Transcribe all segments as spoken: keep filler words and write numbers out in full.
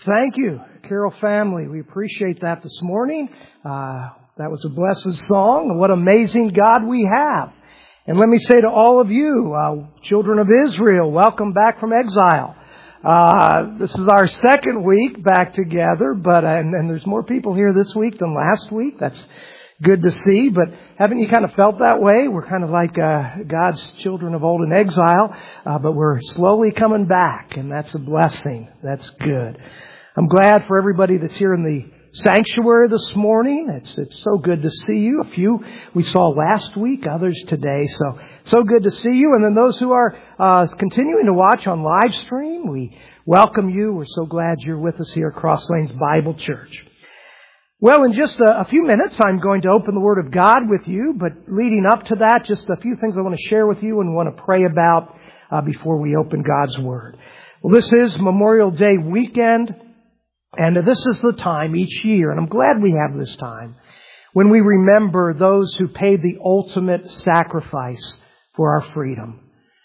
Thank you, Carol family. We appreciate that this morning. Uh, that was a blessed song. What amazing God we have. And let me say to all of you, uh, children of Israel, welcome back from exile. Uh, this is our second week back together, but uh, and, and there's more people here this week than last week. That's good to see, but haven't you kind of felt that way? We're kind of like uh, God's children of old in exile, uh, but we're slowly coming back, and that's a blessing. That's good. I'm glad for everybody that's here in the sanctuary this morning. It's it's so good to see you. A few we saw last week, others today. So so good to see you. And then those who are uh, continuing to watch on live stream, we welcome you. We're so glad you're with us here at Cross Lanes Bible Church. Well, in just a, a few minutes, I'm going to open the Word of God with you. But leading up to that, just a few things I want to share with you and want to pray about uh, before we open God's Word. Well, this is Memorial Day weekend. And this is the time each year, and I'm glad we have this time, when we remember those who paid the ultimate sacrifice for our freedom.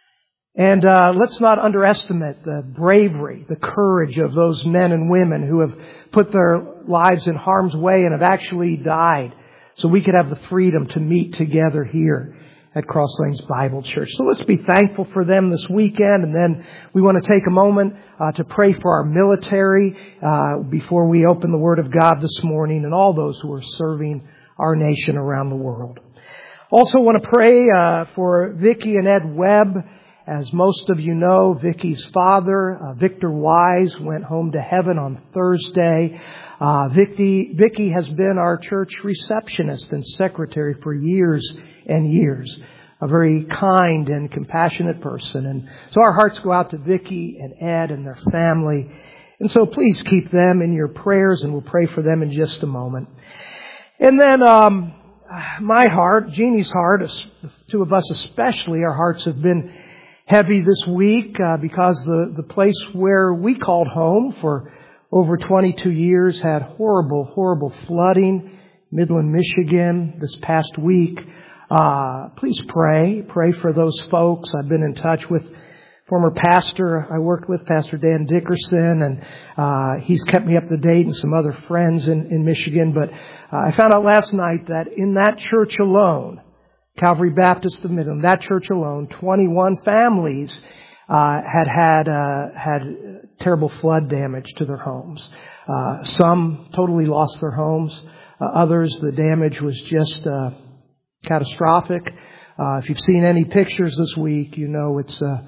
And uh, let's not underestimate the bravery, the courage of those men and women who have put their lives in harm's way and have actually died so we could have the freedom to meet together here at Cross Lanes Bible Church. So let's be thankful for them this weekend, and then we want to take a moment uh, to pray for our military uh, before we open the Word of God this morning and all those who are serving our nation around the world. Also want to pray uh, for Vicki and Ed Webb. As most of you know, Vicki's father, uh, Victor Wise, went home to heaven on Thursday. Uh, Vicki, Vicki has been our church receptionist and secretary for years and years. A very kind and compassionate person. And so our hearts go out to Vicki and Ed and their family. And so please keep them in your prayers, and we'll pray for them in just a moment. And then um, my heart, Jeannie's heart, the two of us especially, our hearts have been heavy this week uh, because the, the place where we called home for over twenty-two years had horrible, horrible flooding. Midland, Michigan, this past week. Uh, please pray. Pray for those folks. I've been in touch with former pastor I worked with, Pastor Dan Dickerson, and uh, he's kept me up to date, and some other friends in, in Michigan. But uh, I found out last night that in that church alone, Calvary Baptist of Midland, that church alone, twenty-one families uh, had had uh, had terrible flood damage to their homes. Uh, some totally lost their homes. Uh, others, the damage was just uh, catastrophic. Uh, if you've seen any pictures this week, you know it's a,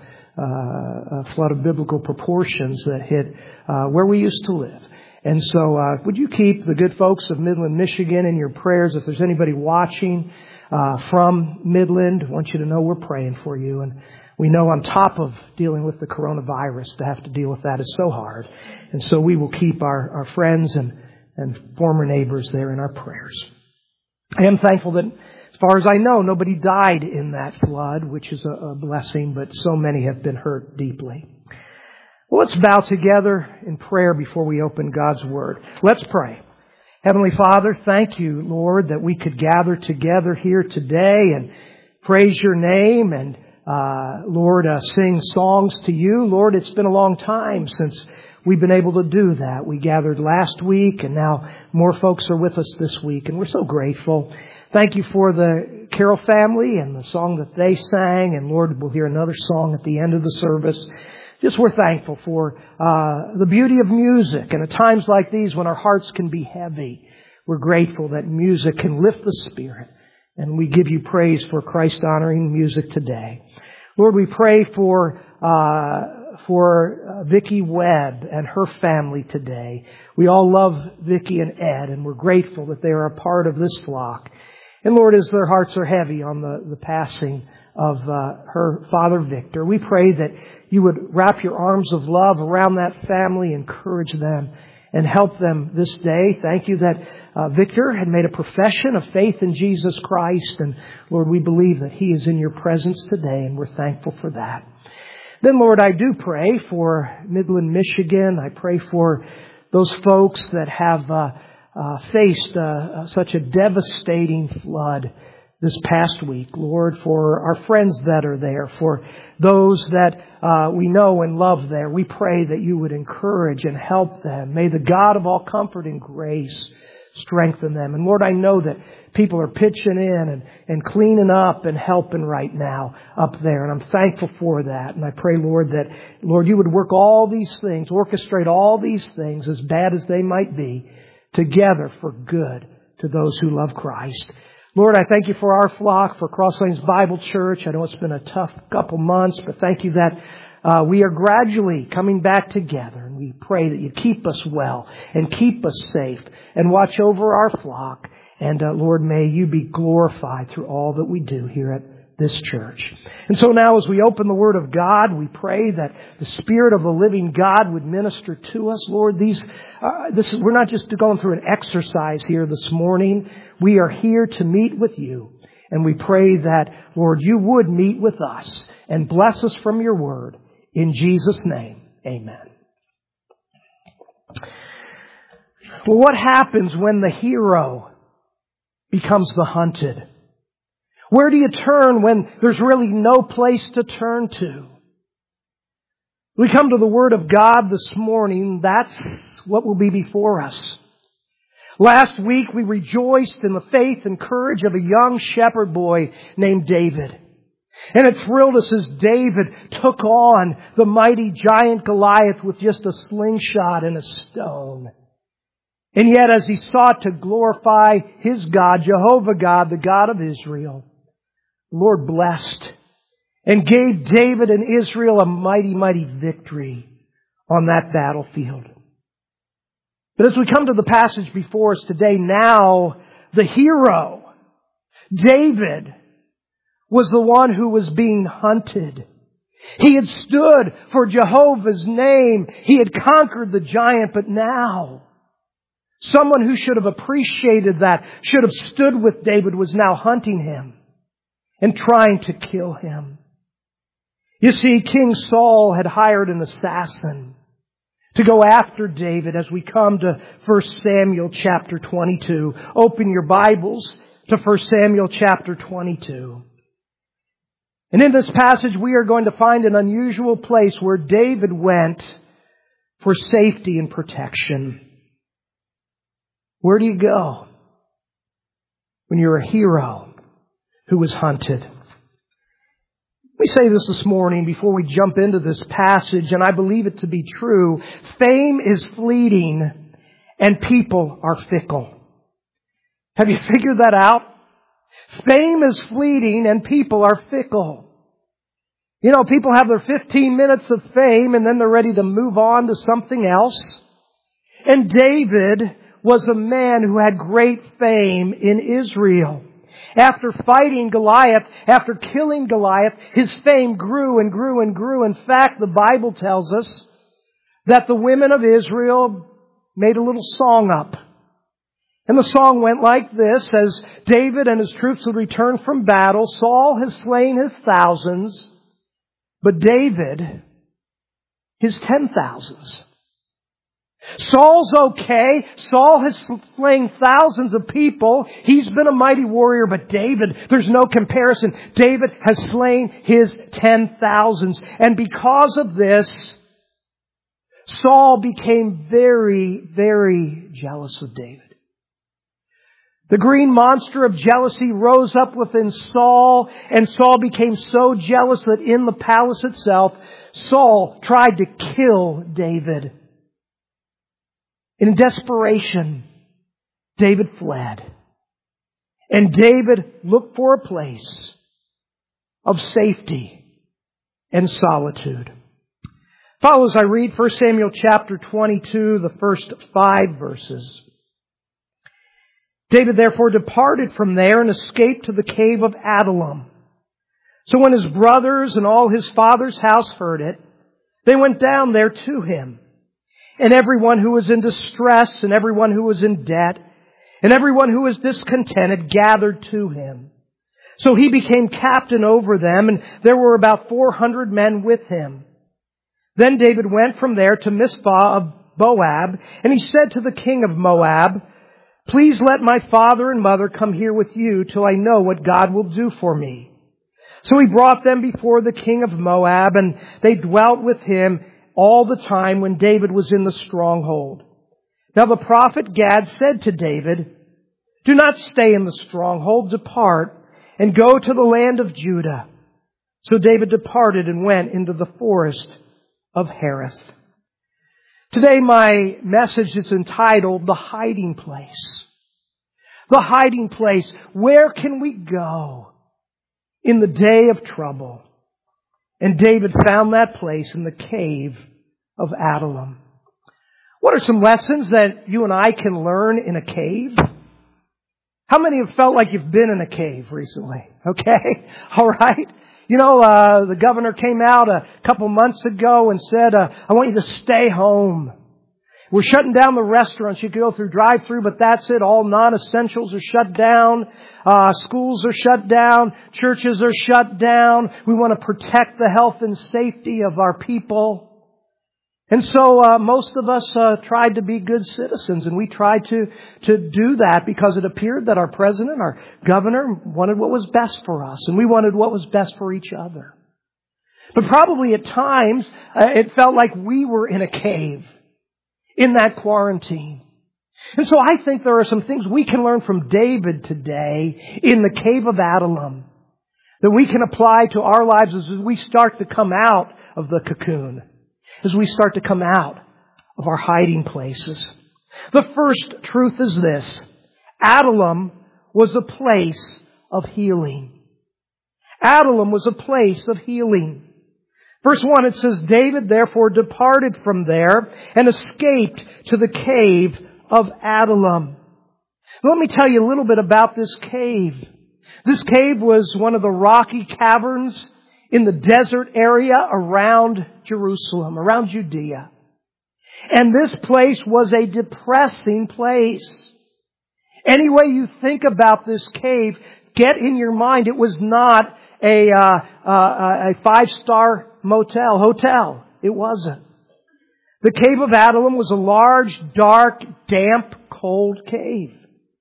a, a flood of biblical proportions that hit uh, where we used to live. And so uh, would you keep the good folks of Midland, Michigan in your prayers? If there's anybody watching uh, from Midland, I want you to know we're praying for you. And we know on top of dealing with the coronavirus, to have to deal with that is so hard. And so we will keep our, our friends and, and former neighbors there in our prayers. I am thankful that, as far as I know, nobody died in that flood, which is a, a blessing, but so many have been hurt deeply. Well, let's bow together in prayer before we open God's Word. Let's pray. Heavenly Father, thank you, Lord, that we could gather together here today and praise your name and, uh, Lord, uh, sing songs to you. Lord, it's been a long time since we've been able to do that. We gathered last week, and now more folks are with us this week, and we're so grateful. Thank you for the Carroll family and the song that they sang, and Lord, we'll hear another song at the end of the service. Just we're thankful for uh, the beauty of music. And at times like these, when our hearts can be heavy, we're grateful that music can lift the spirit. And we give you praise for Christ-honoring music today. Lord, we pray for uh, for uh, Vicki Webb and her family today. We all love Vicki and Ed, and we're grateful that they are a part of this flock. And Lord, as their hearts are heavy on the, the passing of uh, her father, Victor, we pray that you would wrap your arms of love around that family, encourage them, and help them this day. Thank you that uh, Victor had made a profession of faith in Jesus Christ. And Lord, we believe that he is in your presence today, and we're thankful for that. Then, Lord, I do pray for Midland, Michigan. I pray for those folks that have uh, uh, faced uh, such a devastating flood this past week, Lord, for our friends that are there, for those that uh, we know and love there. We pray that you would encourage and help them. May the God of all comfort and grace strengthen them. And Lord, I know that people are pitching in and, and cleaning up and helping right now up there. And I'm thankful for that. And I pray, Lord, that, Lord, you would work all these things, orchestrate all these things, as bad as they might be, together for good to those who love Christ. Lord, I thank you for our flock, for Cross Lanes Bible Church. I know it's been a tough couple months, but thank you that uh, we are gradually coming back together. And we pray that you keep us well and keep us safe and watch over our flock. And uh, Lord, may you be glorified through all that we do here at this church. And so now as we open the Word of God, we pray that the Spirit of the living God would minister to us. Lord, these, uh, this is, we're not just going through an exercise here this morning. We are here to meet with you. And we pray that, Lord, you would meet with us and bless us from your Word. In Jesus' name, amen. Well, what happens when the hero becomes the hunted? Where do you turn when there's really no place to turn to? We come to the Word of God this morning. That's what will be before us. Last week we rejoiced in the faith and courage of a young shepherd boy named David. And it thrilled us as David took on the mighty giant Goliath with just a slingshot and a stone. And yet as he sought to glorify his God, Jehovah God, the God of Israel, the Lord blessed and gave David and Israel a mighty, mighty victory on that battlefield. But as we come to the passage before us today, now the hero, David, was the one who was being hunted. He had stood for Jehovah's name. He had conquered the giant, but now someone who should have appreciated that, should have stood with David, was now hunting him and trying to kill him. You see, King Saul had hired an assassin to go after David as we come to First Samuel chapter twenty-two. Open your Bibles to First Samuel chapter twenty-two. And in this passage we are going to find an unusual place where David went for safety and protection. Where do you go when you're a hero who was hunted? Let me say this this morning before we jump into this passage, and I believe it to be true. Fame is fleeting and people are fickle. Have you figured that out? Fame is fleeting and people are fickle. You know, people have their fifteen minutes of fame and then they're ready to move on to something else. And David was a man who had great fame in Israel. After fighting Goliath, after killing Goliath, his fame grew and grew and grew. In fact, the Bible tells us that the women of Israel made a little song up. And the song went like this: as David and his troops would return from battle, Saul has slain his thousands, but David his ten thousands. Saul's okay. Saul has slain thousands of people. He's been a mighty warrior, but David, there's no comparison. David has slain his ten thousands. And because of this, Saul became very, very jealous of David. The green monster of jealousy rose up within Saul, and Saul became so jealous that in the palace itself, Saul tried to kill David. In desperation, David fled. And David looked for a place of safety and solitude. Follow as I read First Samuel chapter twenty-two, the first five verses. David therefore departed from there and escaped to the cave of Adullam. So when his brothers and all his father's house heard it, they went down there to him. And everyone who was in distress, and everyone who was in debt, and everyone who was discontented gathered to him. So he became captain over them, and there were about four hundred men with him. Then David went from there to Mizpah of Moab, and he said to the king of Moab, Please let my father and mother come here with you till I know what God will do for me." So he brought them before the king of Moab, and they dwelt with him all the time when David was in the stronghold. Now the prophet Gad said to David, "Do not stay in the stronghold. Depart and go to the land of Judah." So David departed and went into the forest of Hereth. Today my message is entitled, "The Hiding Place." The hiding place. Where can we go in the day of trouble? And David found that place in the cave of Adullam. What are some lessons that you and I can learn in a cave? How many have felt like you've been in a cave recently? Okay, all right. You know, uh, the governor came out a couple months ago and said, uh, "I want you to stay home. We're shutting down the restaurants. You can go through drive-through, but that's it. All non-essentials are shut down. Uh, schools are shut down. Churches are shut down. We want to protect the health and safety of our people." And so uh, most of us uh, tried to be good citizens, and we tried to, to do that because it appeared that our president, our governor, wanted what was best for us, and we wanted what was best for each other. But probably at times, uh, it felt like we were in a cave in that quarantine. And so I think there are some things we can learn from David today in the cave of Adullam that we can apply to our lives as we start to come out of the cocoon, as we start to come out of our hiding places. The first truth is this: Adullam was a place of healing. Adullam was a place of healing. Verse one, it says, "David therefore departed from there and escaped to the cave of Adullam." Let me tell you a little bit about this cave. This cave was one of the rocky caverns in the desert area around Jerusalem, around Judea. And this place was a depressing place. Any way you think about this cave, get in your mind it was not a, uh, uh, a five-star motel, hotel. It wasn't. The cave of Adullam was a large, dark, damp, cold cave.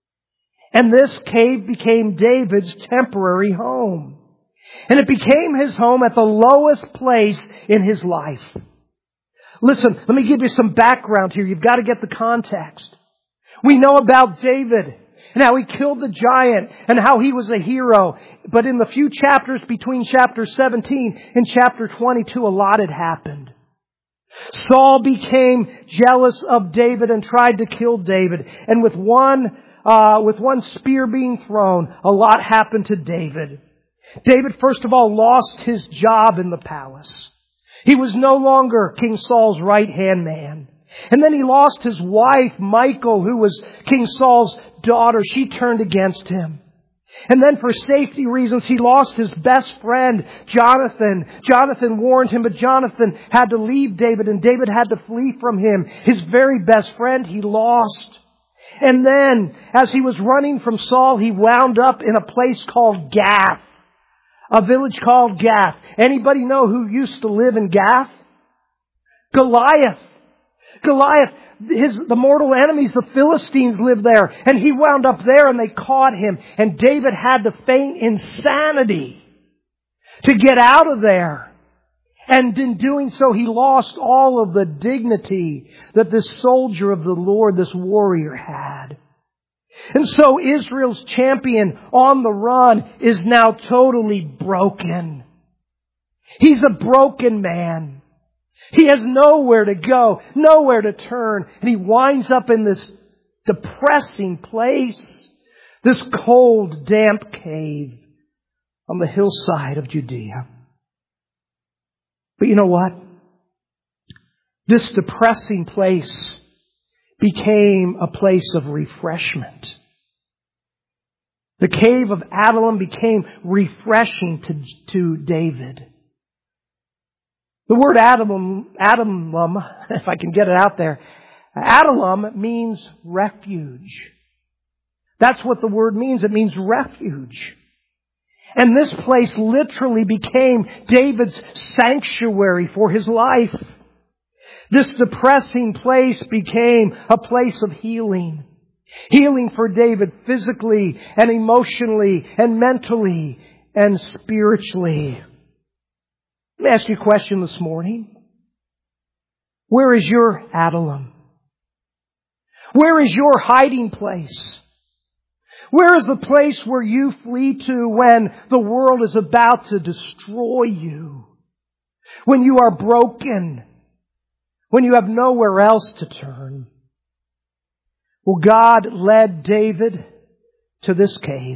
And this cave became David's temporary home. And it became his home at the lowest place in his life. Listen, let me give you some background here. You've got to get the context. We know about David and how he killed the giant and how he was a hero. But in the few chapters between chapter seventeen and chapter twenty-two, a lot had happened. Saul became jealous of David and tried to kill David. And with one, uh, with one spear being thrown, a lot happened to David. David, first of all, lost his job in the palace. He was no longer King Saul's right-hand man. And then he lost his wife, Michal, who was King Saul's daughter. She turned against him. And then for safety reasons, he lost his best friend, Jonathan. Jonathan warned him, but Jonathan had to leave David, and David had to flee from him. His very best friend he lost. And then, as he was running from Saul, he wound up in a place called Gath. A village called Gath. Anybody know who used to live in Gath? Goliath. Goliath, his, the mortal enemies, the Philistines lived there. And he wound up there and they caught him. And David had to feign insanity to get out of there. And in doing so, he lost all of the dignity that this soldier of the Lord, this warrior, had. And so Israel's champion on the run is now totally broken. He's a broken man. He has nowhere to go, nowhere to turn. And he winds up in this depressing place, this cold, damp cave on the hillside of Judea. But you know what? This depressing place became a place of refreshment. The cave of Adullam became refreshing to, to David. The word Adullam, Adullam, if I can get it out there, Adullam means refuge. That's what the word means. It means refuge. And this place literally became David's sanctuary for his life. This depressing place became a place of healing. Healing for David physically and emotionally and mentally and spiritually. Let me ask you a question this morning. Where is your Adullam? Where is your hiding place? Where is the place where you flee to when the world is about to destroy you? When you are broken? When you have nowhere else to turn? Well, God led David to this cave.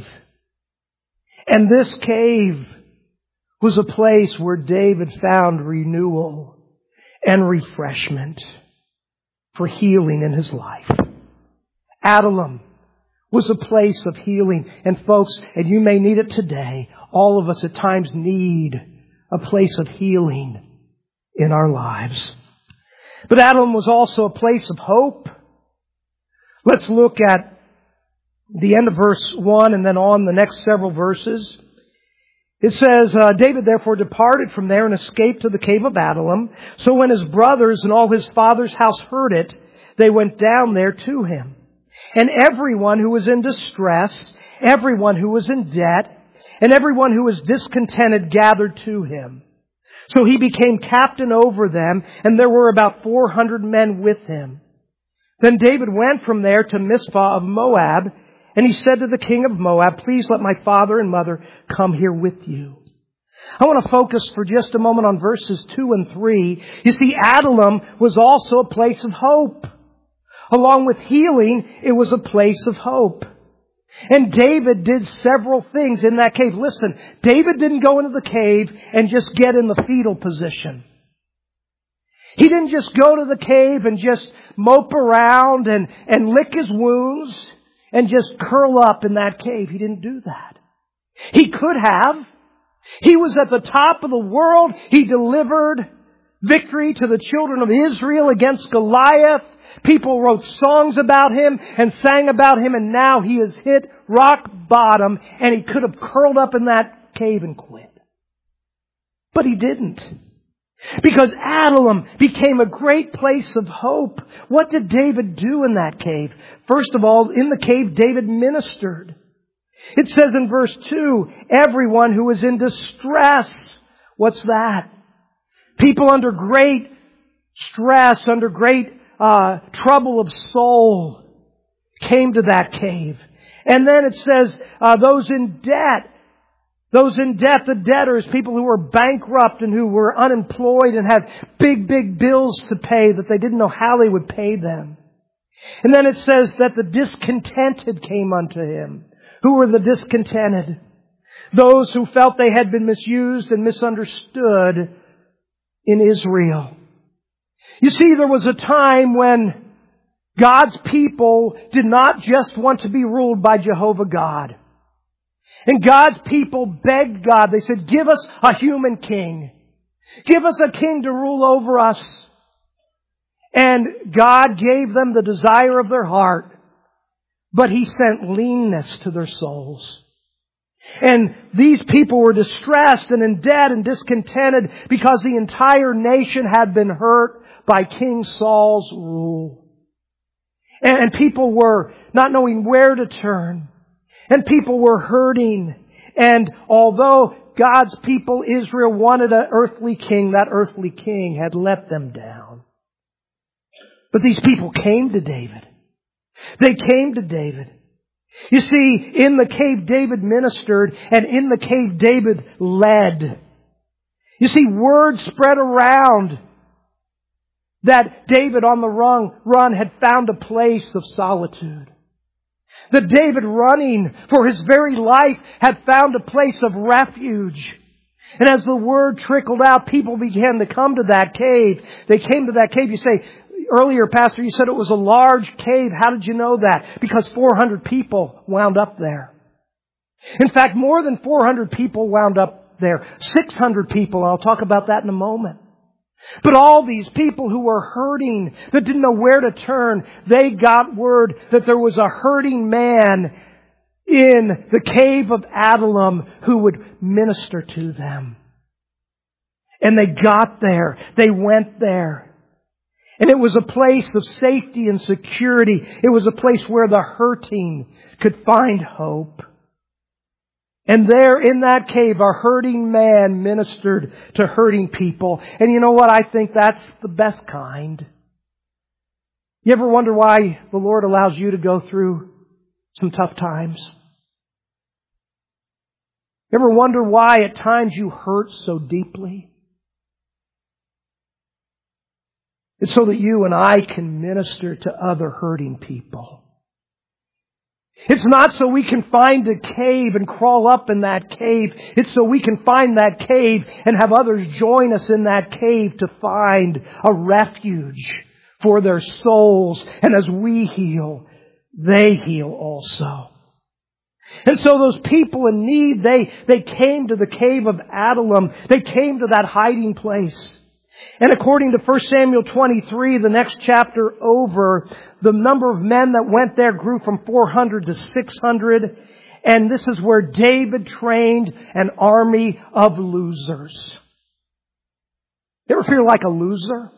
And this cave was a place where David found renewal and refreshment for healing in his life. Adullam was a place of healing. And folks, and you may need it today, all of us at times need a place of healing in our lives. But Adullam was also a place of hope. Let's look at the end of verse one and then on the next several verses. It says, uh, David therefore departed from there and escaped to the cave of Adullam. So when his brothers and all his father's house heard it, they went down there to him. And everyone who was in distress, everyone who was in debt, and everyone who was discontented gathered to him. So he became captain over them, and there were about four hundred men with him. Then David went from there to Mizpah of Moab, and he said to the king of Moab, please let my father and mother come here with you. I want to focus for just a moment on verses two and three. You see, Adullam was also a place of hope. Along with healing, it was a place of hope. And David did several things in that cave. Listen, David didn't go into the cave and just get in the fetal position. He didn't just go to the cave and just mope around and, and lick his wounds and just curl up in that cave. He didn't do that. He could have. He was at the top of the world. He delivered victory to the children of Israel against Goliath. People wrote songs about him and sang about him, and now he has hit rock bottom, and he could have curled up in that cave and quit. But he didn't. Because Adullam became a great place of hope. What did David do in that cave? First of all, in the cave, David ministered. It says in verse two, everyone who was in distress. What's that? People under great stress, under great uh, trouble of soul came to that cave. And then it says uh, those in debt. Those in debt, the debtors, people who were bankrupt and who were unemployed and had big, big bills to pay that they didn't know how they would pay them. And then it says that the discontented came unto him. Who were the discontented? Those who felt they had been misused and misunderstood in Israel. You see, there was a time when God's people did not just want to be ruled by Jehovah God. And God's people begged God. They said, give us a human king. Give us a king to rule over us. And God gave them the desire of their heart. But He sent leanness to their souls. And these people were distressed and in debt and discontented because the entire nation had been hurt by King Saul's rule. And people were not knowing where to turn. And people were hurting. And although God's people, Israel, wanted an earthly king, that earthly king had let them down. But these people came to David. They came to David. You see, in the cave David ministered, and in the cave David led. You see, word spread around that David on the run, run had found a place of solitude. That David, running for his very life, had found a place of refuge. And as the word trickled out, people began to come to that cave. They came to that cave. You say, earlier, Pastor, you said it was a large cave. How did you know that? Because four hundred people wound up there. In fact, more than four hundred people wound up there. six hundred people. I'll talk about that in a moment. But all these people who were hurting, that didn't know where to turn, they got word that there was a hurting man in the cave of Adullam who would minister to them. And they got there. They went there. And it was a place of safety and security. It was a place where the hurting could find hope. And there in that cave, a hurting man ministered to hurting people. And you know what? I think that's the best kind. You ever wonder why the Lord allows you to go through some tough times? You ever wonder why at times you hurt so deeply? It's so that you and I can minister to other hurting people. It's not so we can find a cave and crawl up in that cave. It's so we can find that cave and have others join us in that cave to find a refuge for their souls. And as we heal, they heal also. And so those people in need, they, they came to the cave of Adullam. They came to that hiding place. And according to First Samuel twenty-three, the next chapter over, the number of men that went there grew from four hundred to six hundred. And this is where David trained an army of losers. You ever feel like a loser?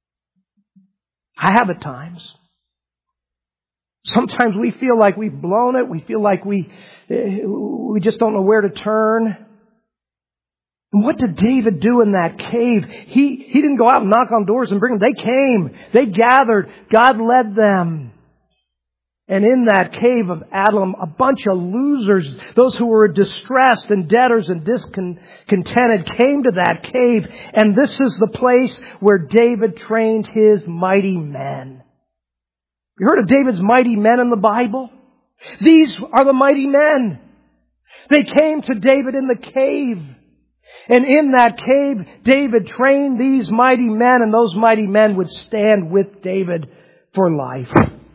I have at times. Sometimes we feel like we've blown it. We feel like we, we just don't know where to turn. And what did David do in that cave? He, he didn't go out and knock on doors and bring them. They came. They gathered. God led them. And in that cave of Adullam, a bunch of losers, those who were distressed and debtors and discontented, came to that cave. And this is the place where David trained his mighty men. You heard of David's mighty men in the Bible? These are the mighty men. They came to David in the cave. And in that cave, David trained these mighty men, and those mighty men would stand with David for life.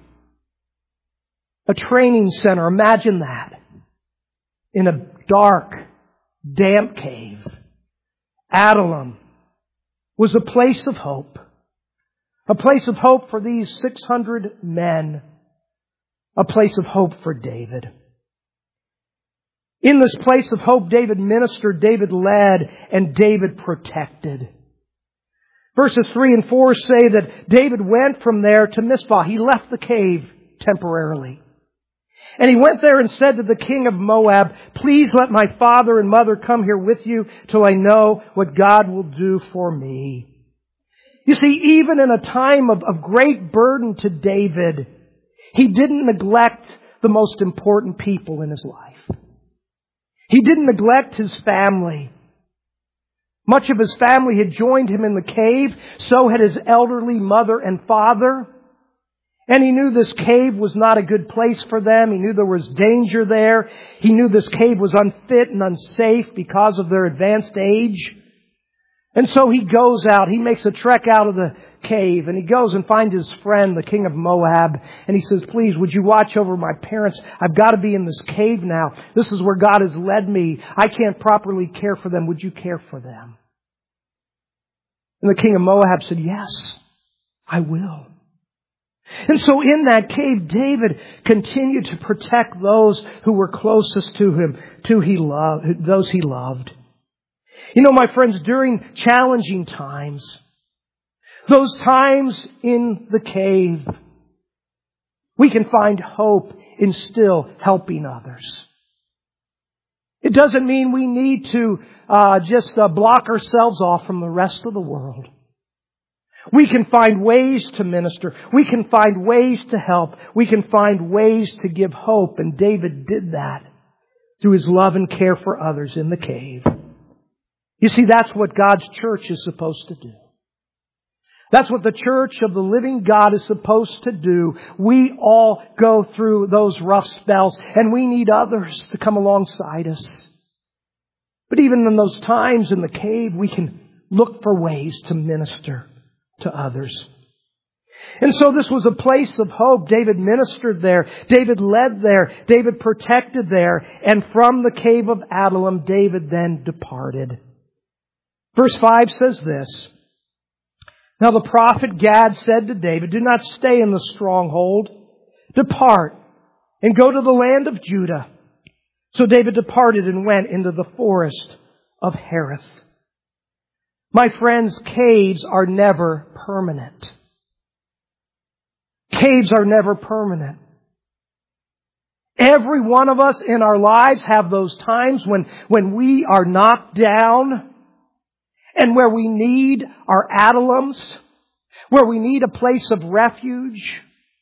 A training center, imagine that. In a dark, damp cave. Adullam was a place of hope. A place of hope for these six hundred men. A place of hope for David. In this place of hope, David ministered, David led, and David protected. Verses three and four say that David went from there to Mizpah. He left the cave temporarily. And he went there and said to the king of Moab, "Please let my father and mother come here with you till I know what God will do for me." You see, even in a time of, of great burden to David, he didn't neglect the most important people in his life. He didn't neglect his family. Much of his family had joined him in the cave. So had his elderly mother and father. And he knew this cave was not a good place for them. He knew there was danger there. He knew this cave was unfit and unsafe because of their advanced age. And so he goes out. He makes a trek out of the cave. And he goes and finds his friend, the king of Moab. And he says, "Please, would you watch over my parents? I've got to be in this cave now. This is where God has led me. I can't properly care for them. Would you care for them?" And the king of Moab said, "Yes, I will." And so in that cave, David continued to protect those who were closest to him, to he loved, those he loved. You know, my friends, during challenging times, those times in the cave, we can find hope in still helping others. It doesn't mean we need to uh, just uh, block ourselves off from the rest of the world. We can find ways to minister. We can find ways to help. We can find ways to give hope. And David did that through his love and care for others in the cave. You see, that's what God's church is supposed to do. That's what the church of the living God is supposed to do. We all go through those rough spells, and we need others to come alongside us. But even in those times in the cave, we can look for ways to minister to others. And so this was a place of hope. David ministered there. David led there. David protected there. And from the cave of Adullam, David then departed. Verse five says this: "Now the prophet Gad said to David, 'Do not stay in the stronghold. Depart and go to the land of Judah.' So David departed and went into the forest of Hereth." My friends, caves are never permanent. Caves are never permanent. Every one of us in our lives have those times when, when we are knocked down and where we need our Adulams, where we need a place of refuge.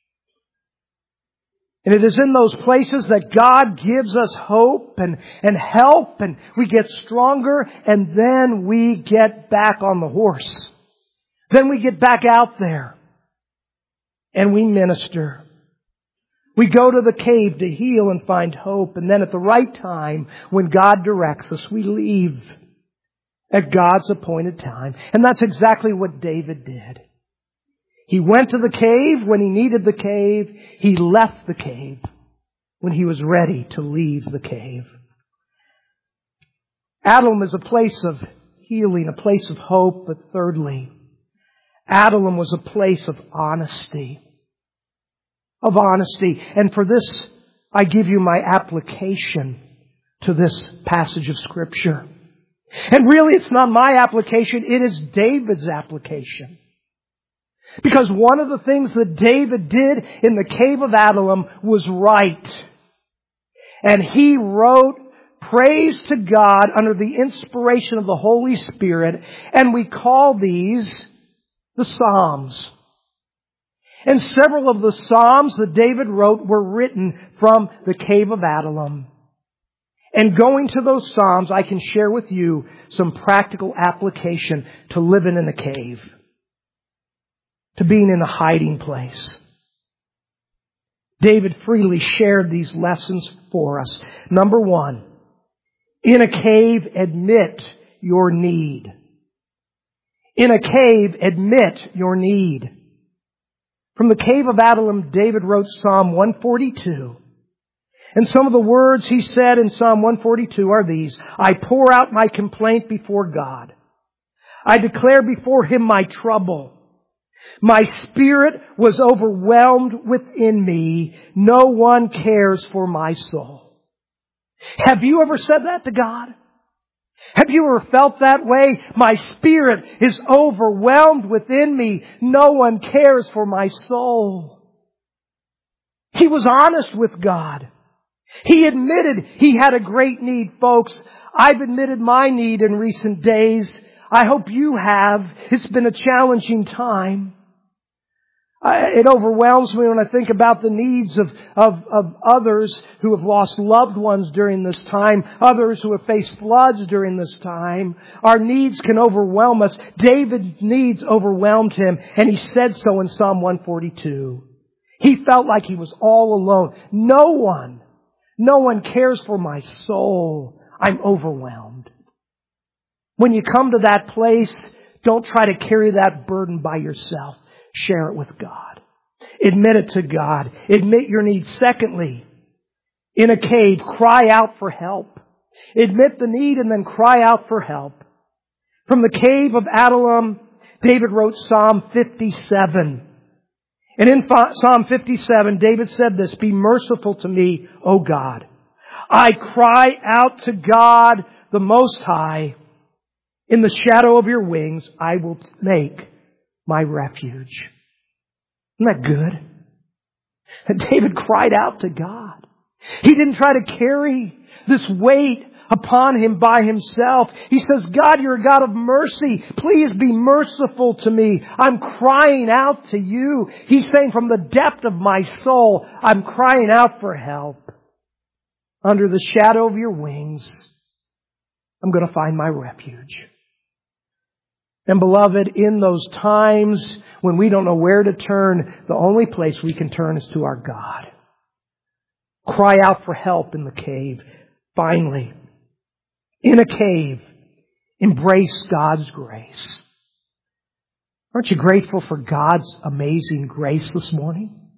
And it is in those places that God gives us hope and, and help, and we get stronger, and then we get back on the horse. Then we get back out there and we minister. We go to the cave to heal and find hope, and then at the right time, when God directs us, we leave at God's appointed time. And that's exactly what David did. He went to the cave when he needed the cave. He left the cave when he was ready to leave the cave. Adullam is a place of healing, a place of hope, but thirdly, Adullam was a place of honesty. Of honesty. And for this, I give you my application to this passage of Scripture. And really, it's not my application, it is David's application. Because one of the things that David did in the cave of Adullam was right. And he wrote praise to God under the inspiration of the Holy Spirit, and we call these the Psalms. And several of the Psalms that David wrote were written from the cave of Adullam. And going to those Psalms, I can share with you some practical application to living in a cave, to being in a hiding place. David freely shared these lessons for us. Number one, in a cave, admit your need. In a cave, admit your need. From the cave of Adullam, David wrote Psalm one forty-two. And some of the words he said in Psalm one forty-two are these: I pour out my complaint before God. I declare before Him my trouble. My spirit was overwhelmed within me. No one cares for my soul. Have you ever said that to God? Have you ever felt that way? My spirit is overwhelmed within me. No one cares for my soul. He was honest with God. He admitted he had a great need, folks. I've admitted my need in recent days. I hope you have. It's been a challenging time. I, it overwhelms me when I think about the needs of, of, of others who have lost loved ones during this time, others who have faced floods during this time. Our needs can overwhelm us. David's needs overwhelmed him, and he said so in Psalm one forty-two. He felt like he was all alone. No one, no one cares for my soul. I'm overwhelmed. When you come to that place, don't try to carry that burden by yourself. Share it with God. Admit it to God. Admit your needs. Secondly, in a cave, cry out for help. Admit the need and then cry out for help. From the cave of Adullam, David wrote Psalm fifty-seven. And in Psalm fifty-seven, David said this: Be merciful to me, O God. I cry out to God, the Most High. In the shadow of your wings, I will make my refuge. Isn't that good? David cried out to God. He didn't try to carry this weight upon him by himself. He says, God, you're a God of mercy. Please be merciful to me. I'm crying out to you. He's saying, from the depth of my soul, I'm crying out for help. Under the shadow of your wings, I'm going to find my refuge. And beloved, in those times when we don't know where to turn, the only place we can turn is to our God. Cry out for help in the cave. Finally, in a cave, embrace God's grace. Aren't you grateful for God's amazing grace this morning?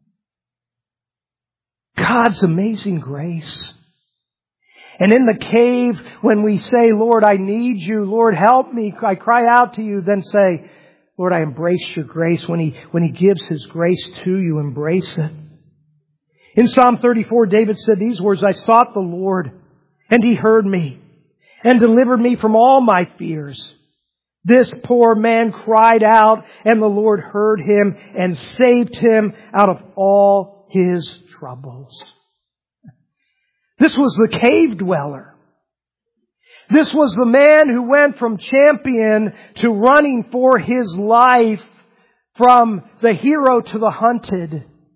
God's amazing grace. And in the cave, when we say, Lord, I need you, Lord, help me, I cry out to you, then say, Lord, I embrace your grace. When He, when He gives His grace to you, embrace it. In Psalm thirty-four, David said these words: I sought the Lord, and He heard me, and delivered me from all my fears. This poor man cried out, and the Lord heard him and saved him out of all his troubles. This was the cave dweller. This was the man who went from champion to running for his life, from the hero to the hunted.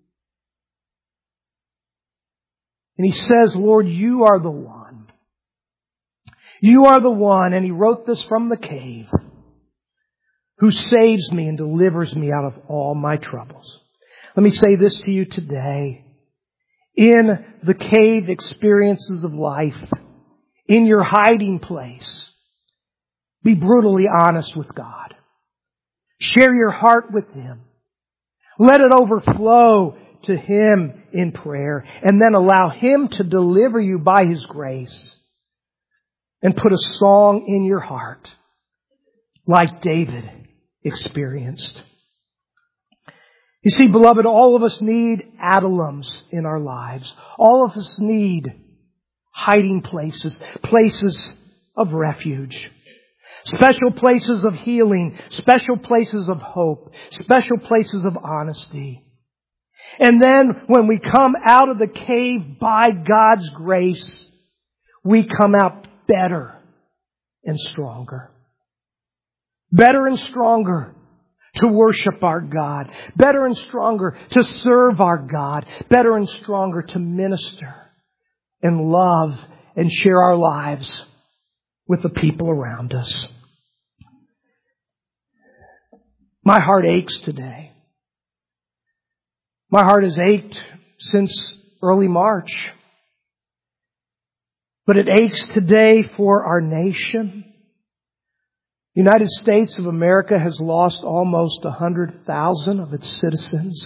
And he says, Lord, you are the one. You are the one, and he wrote this from the cave, who saves me and delivers me out of all my troubles. Let me say this to you today. In the cave experiences of life, in your hiding place, be brutally honest with God. Share your heart with Him. Let it overflow to Him in prayer, and then allow Him to deliver you by His grace. And put a song in your heart, like David experienced. You see, beloved, all of us need Adullams in our lives. All of us need hiding places, places of refuge, special places of healing, special places of hope, special places of honesty. And then when we come out of the cave by God's grace, we come out better and stronger. Better and stronger to worship our God. Better and stronger to serve our God. Better and stronger to minister and love and share our lives with the people around us. My heart aches today. My heart has ached since early March. But it aches today for our nation. The United States of America has lost almost one hundred thousand of its citizens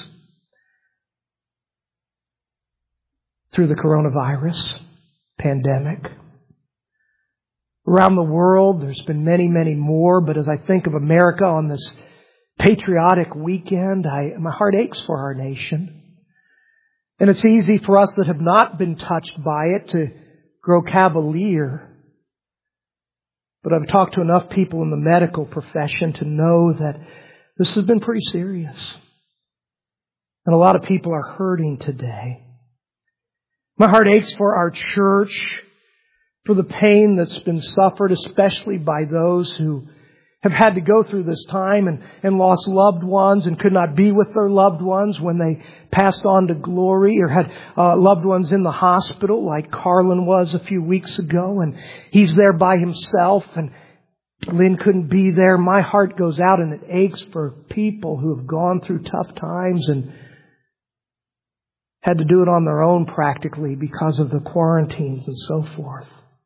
through the coronavirus pandemic. Around the world, there's been many, many more. But as I think of America on this patriotic weekend, I, my heart aches for our nation. And it's easy for us that have not been touched by it to grow cavalier. But I've talked to enough people in the medical profession to know that this has been pretty serious. And a lot of people are hurting today. My heart aches for our church, for the pain that's been suffered, especially by those who have had to go through this time and, and lost loved ones and could not be with their loved ones when they passed on to glory, or had uh, loved ones in the hospital like Carlin was a few weeks ago, and he's there by himself and Lynn couldn't be there. My heart goes out and it aches for people who have gone through tough times and had to do it on their own practically because of the quarantines and so forth.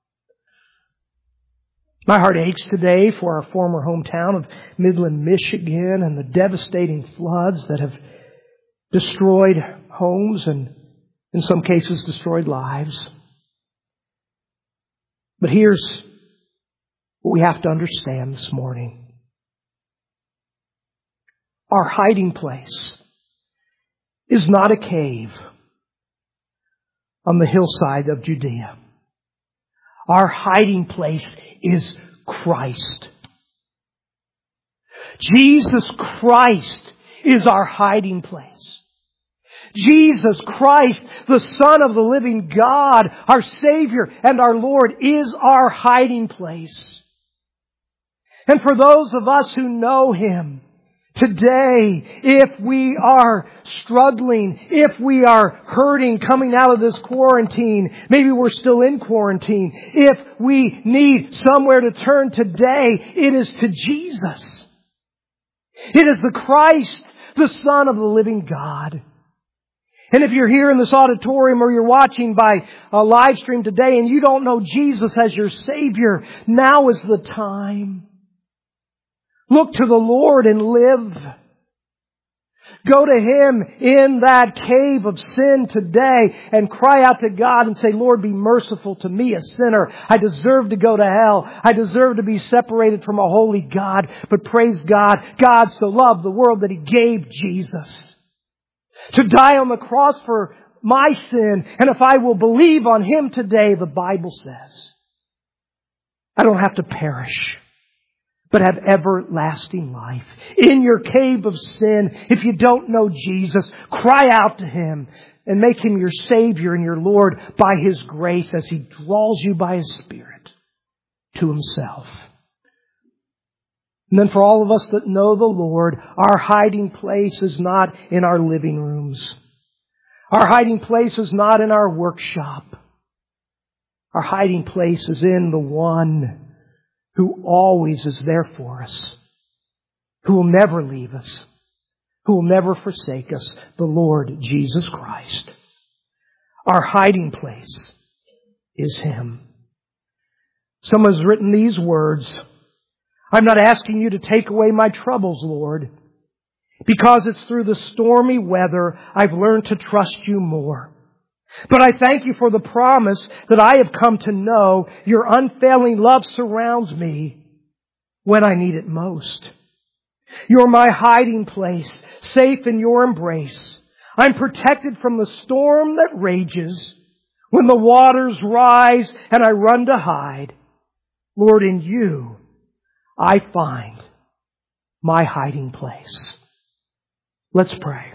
My heart aches today for our former hometown of Midland, Michigan, and the devastating floods that have destroyed homes and, in some cases, destroyed lives. But here's what we have to understand this morning. Our hiding place is not a cave on the hillside of Judea. Our hiding place is Christ. Jesus Christ is our hiding place. Jesus Christ, the Son of the living God, our Savior and our Lord, is our hiding place. And for those of us who know Him, today, if we are struggling, if we are hurting coming out of this quarantine, maybe we're still in quarantine, if we need somewhere to turn today, it is to Jesus. It is the Christ, the Son of the living God. And if you're here in this auditorium or you're watching by a live stream today and you don't know Jesus as your Savior, now is the time. Look to the Lord and live. Go to Him in that cave of sin today and cry out to God and say, Lord, be merciful to me, a sinner. I deserve to go to hell. I deserve to be separated from a holy God. But praise God, God so loved the world that He gave Jesus to die on the cross for my sin. And if I will believe on Him today, the Bible says, I don't have to perish, but have everlasting life. In your cave of sin, if you don't know Jesus, cry out to Him and make Him your Savior and your Lord by His grace as He draws you by His Spirit to Himself. And then for all of us that know the Lord, our hiding place is not in our living rooms. Our hiding place is not in our workshop. Our hiding place is in the One who always is there for us, who will never leave us, who will never forsake us, the Lord Jesus Christ. Our hiding place is Him. Someone has written these words, I'm not asking you to take away my troubles, Lord, because it's through the stormy weather I've learned to trust you more. But I thank you for the promise that I have come to know your unfailing love surrounds me when I need it most. You're my hiding place, safe in your embrace. I'm protected from the storm that rages when the waters rise and I run to hide. Lord, in you I find my hiding place. Let's pray.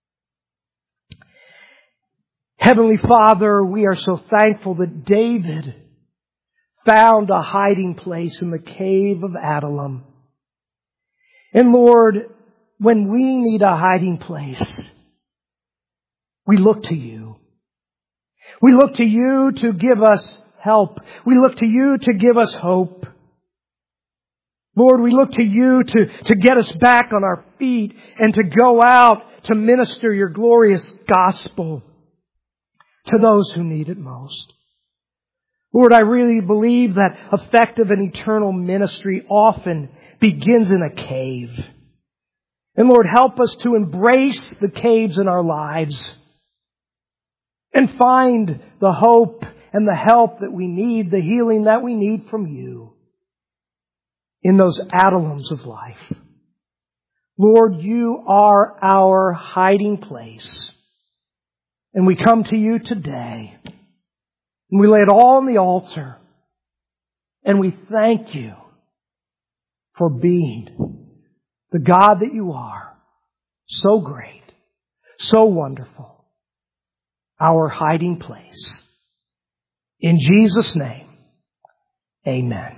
Heavenly Father, we are so thankful that David found a hiding place in the cave of Adullam. And Lord, when we need a hiding place, we look to you. We look to you to give us help. We look to you to give us hope. Lord, we look to you to, to get us back on our feet and to go out to minister your glorious gospel to those who need it most. Lord, I really believe that effective and eternal ministry often begins in a cave. And Lord, help us to embrace the caves in our lives and find the hope and the help that we need, the healing that we need from you in those Adullams of life. Lord, you are our hiding place. And we come to you today. And we lay it all on the altar. And we thank you for being the God that you are. So great. So wonderful. Our hiding place. In Jesus' name, amen.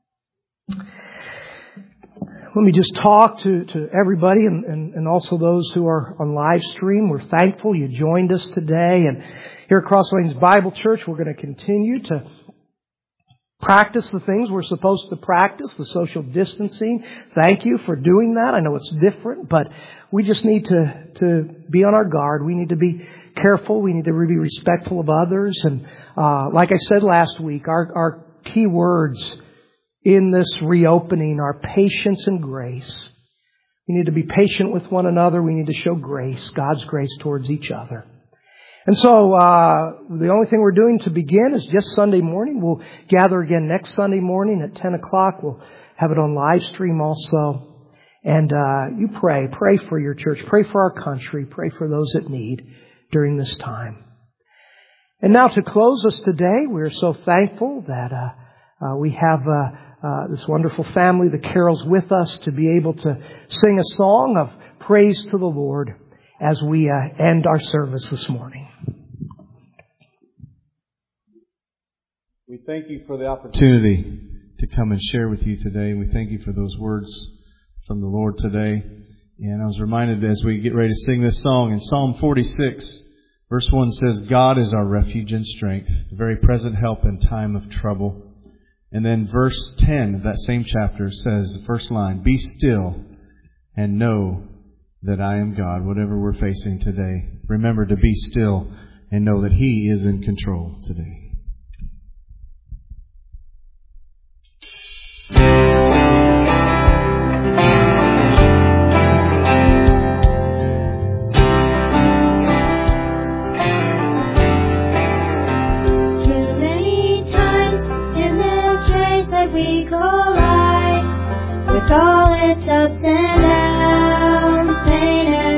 Let me just talk to, to everybody and, and, and also those who are on live stream. We're thankful you joined us today. And here at Cross Lanes Bible Church, we're going to continue to practice the things we're supposed to practice, the social distancing. Thank you for doing that. I know it's different, but we just need to, to be on our guard. We need to be careful. We need to be respectful of others. And uh, like I said last week, our, our key words in this reopening are patience and grace. We need to be patient with one another. We need to show grace, God's grace towards each other. And so uh the only thing we're doing to begin is just Sunday morning. We'll gather again next Sunday morning at ten o'clock. We'll have it on live stream also. And uh you pray. Pray for your church. Pray for our country. Pray for those that need during this time. And now to close us today, we're so thankful that uh, uh we have uh Uh, this wonderful family, the Carols, with us to be able to sing a song of praise to the Lord as we uh, end our service this morning. We thank you for the opportunity to come and share with you today. We thank you for those words from the Lord today. And I was reminded as we get ready to sing this song, in Psalm forty-six, verse one says, God is our refuge and strength, a very present help in time of trouble. And then verse ten of that same chapter says, the first line, be still and know that I am God. Whatever we're facing today, remember to be still and know that He is in control today. All its ups and downs, pain and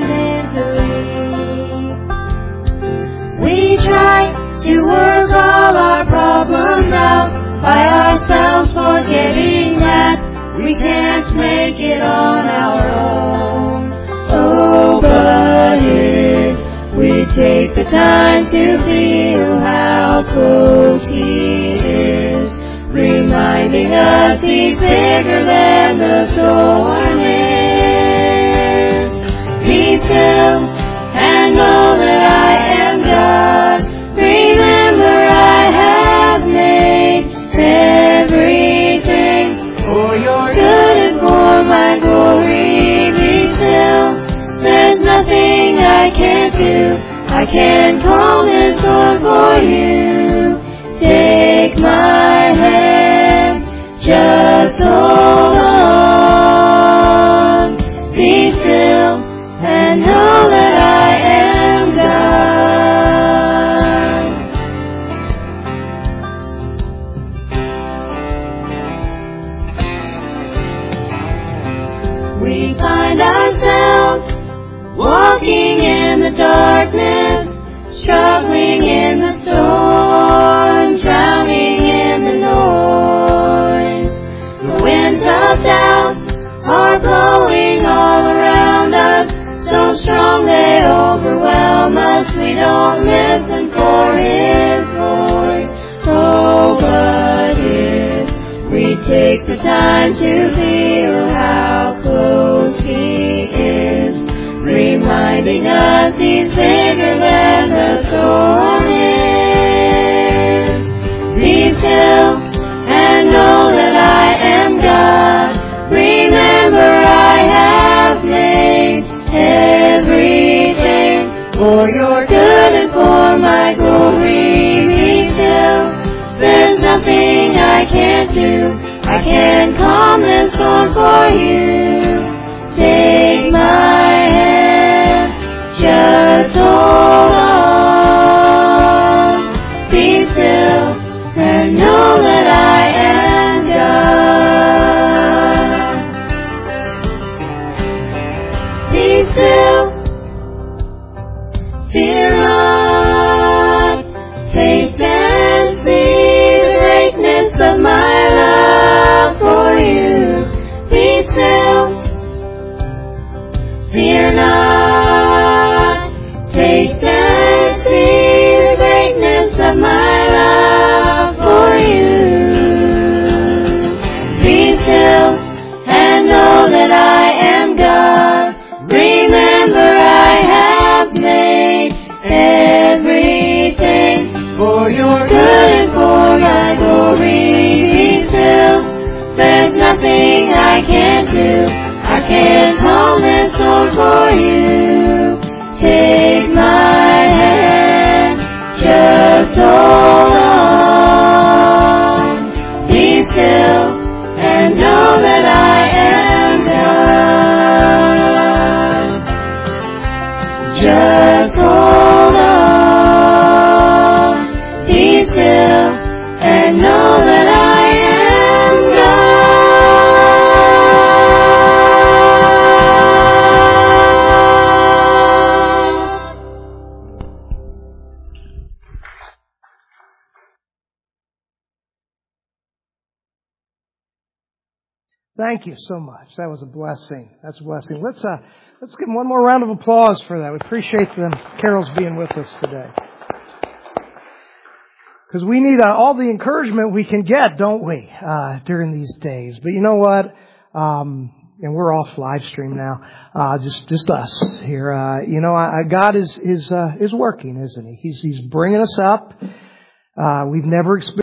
misery. We try to work all our problems out by ourselves, forgetting that we We can't make it on our own. Oh, but if we take the time to feel how close He is, reminding us He's bigger than the storm is. Be still and know that I am God. Remember I have made everything for your good and for my glory. Be still, there's nothing I can't do. I can calm this storm for you. Take my hand, just hold on. Be still and know that I am God. We find ourselves walking in the darkness, struggling in the storm, drowning in the noise. The winds of doubt are blowing all around us, so strong they overwhelm us. We don't listen for His voice. Oh, but if we take the time to feel how close He is, reminding us He's bigger than the storm is. Be still and know that I am God. Remember I have made everything for your good and for my glory. Be still, there's nothing I can't do. I can calm this storm for you. Take my hand, just hold on. Be still and know that I am God. Be still, fear not, taste and see the greatness of my love for you. Be still, fear not, taste and see the greatness of my love for you. Be still and know that I am God. Remember I have made everything for your good and for my glory. Be still, there's nothing I can't do. I can calm this storm for you. Take my hand, just hold on. Be still and know that I am God. Just hold on. Be still and know that I am God. Thank you so much. That was a blessing. That's a blessing. Let's uh, let's give them one more round of applause for that. We appreciate them, Carol's being with us today. Because we need uh, all the encouragement we can get, don't we, uh, during these days. But you know what? Um, and we're off live stream now. Uh, just just us here. Uh, you know, uh, God is is uh, is working, isn't He? He's He's bringing us up. Uh, we've never experienced